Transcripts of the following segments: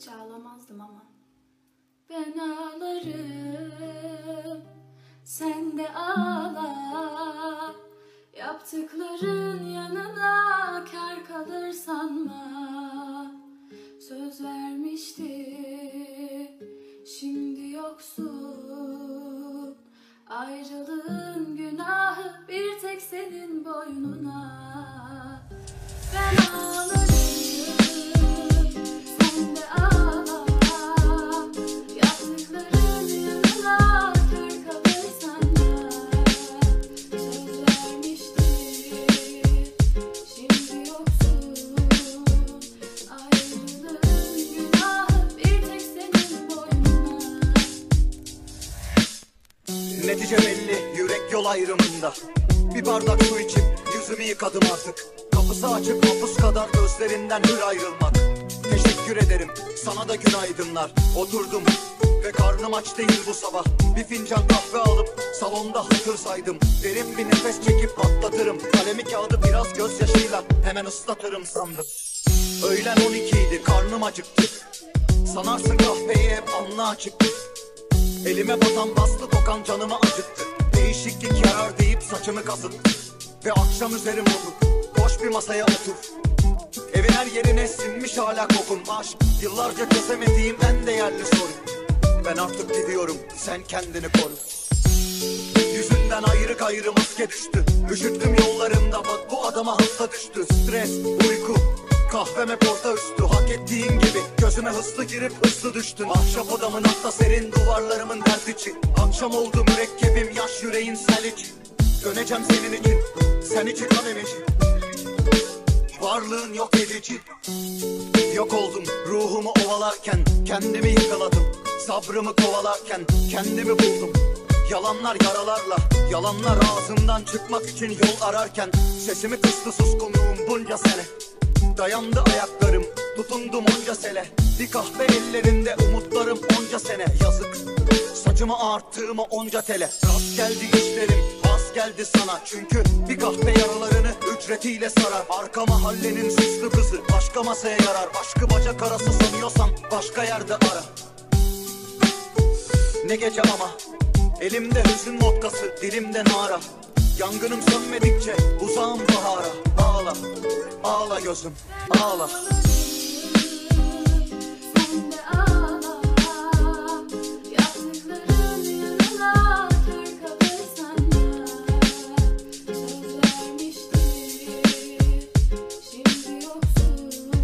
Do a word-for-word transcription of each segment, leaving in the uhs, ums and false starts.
hiç ağlamazdım ama. Ben ağlarım, sen de ağla. Yaptıkların yanına kâr kalır sanma. Söz vermişti, şimdi yoksun. Ayrılığın günahı bir tek senin boynuna. Ben ağlarım, sen de ağla. Yaptıkların yanına kör kalır sanma. Söz vermişti, şimdi yoksun. Ayrılığın günahı bir tek senin boynuna. Netice belli, yürek yol ayrımında. Bir bardak su içip yüzümü yıkadım artık. Kapısı açık mahpus kadar gözlerinden hür ayrılmak. Teşekkür ederim, sana da günaydınlar. Oturdum ve karnım aç değil bu sabah. Bir fincan kahve alıp salonda hatır saydım. Derin bir nefes çekip patlatırım. Kalemi kağıdı biraz gözyaşıyla hemen ıslatırım sandım. Öğlen on ikiydi, karnım acıktı. Sanarsın kahveyi hep alnı açıktı. Elime batan bastı tokan canımı acıttı. Değişiklik yarar deyip saçımı kazıttı. Ve akşam üzerim olur, boş bir masaya otur. Evin her yerine sinmiş hala kokun. Aşk yıllarca çözemediğim en değerli soru. Ben artık gidiyorum, sen kendini koru. Yüzünden ayrı gayrı maske düştü. Üşüttüm yollarımda bak bu adama hasta düştü. Stres, uyku, kahveme porta üstü. Hak ettiğin gibi gözüme hızlı girip hızlı düştün. Ahşap odamın hatta serin duvarlarımın dert içi. Akşam oldu mürekkebim yaş yüreğin sel içi. Döneceğim senin için, sen için kan emici. Varlığın yok edici. Yok oldum ruhumu ovalarken, kendimi yıkaladım. Sabrımı kovalarken kendimi buldum. Yalanlar yaralarla, yalanlar ağzımdan çıkmak için yol ararken. Sesimi kıstı suskunluğum bunca sene. Dayandı ayaklarım, tutundum onca sele. Bir kahve ellerinde umutlarım onca sene. Yazık, saçımı ağarttığıma onca tele. Rast geldi işlerim, az geldi sana. Çünkü bir kahve yaralarını ücretiyle sarar. Arka mahallenin süslü kızı başka masaya yarar. Aşkı bacak arası sanıyorsan başka yerde ara. Ne gece ama elimde hüzün vodkası, dilimde nara. Yangınım sönmedikçe uzağım bahara. Ağla, ağla gözüm, ağla. Sen de ağla. Yaptıkların yanına kör kalır sanma. Söz vermişti, şimdi yoksun.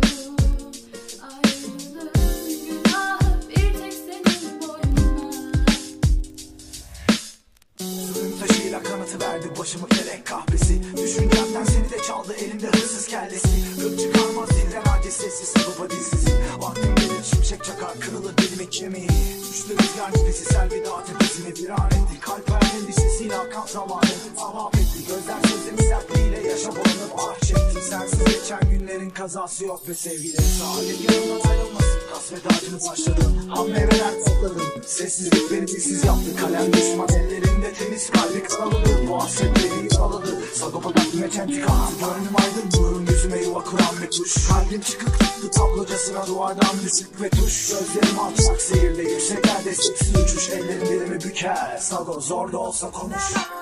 Ayrılığın günahı bir tek senin boynuna. Suyun taşıyla kanıtı verdi başımı kelek kahvesi. Düşüncemden seni de çaldı elimde hırsız kellesi. Gök çıkarmaz dilden aciz sessiz salıpa dilsizim. Vaktim gelir şimşek çakar kırılır belime kemiği. Düştü rüzgar cidisi selvidat tepesine viran etti. Kalp verdim dişlisiyle akan zamanı avap etti. Gözler sözlerin sertliğiyle yaşa boğulup ah çektim. Sensiz geçen günlerin kazası yok ve sevgileri saadet yanımdan ayrılmasın. Kasvedacını başladım, ham meyveler topladım. Sessizlik beni dilsiz yaptı, kalem düşman ellerinde temiz kalbi karaladı. Bu hasret beni yaraladı, sagopadan güneş entik attı. Gönlüm aydın, nurum yüzüme yuva kuran bir kuş. Kalbim çıkık tuttu tablocasına duvardan bir sık ve tuş. Gözlerim alçak seyirde, yükseklerde desteksiz uçuş. Ellerim dilimi büker, sago zor da olsa konuş.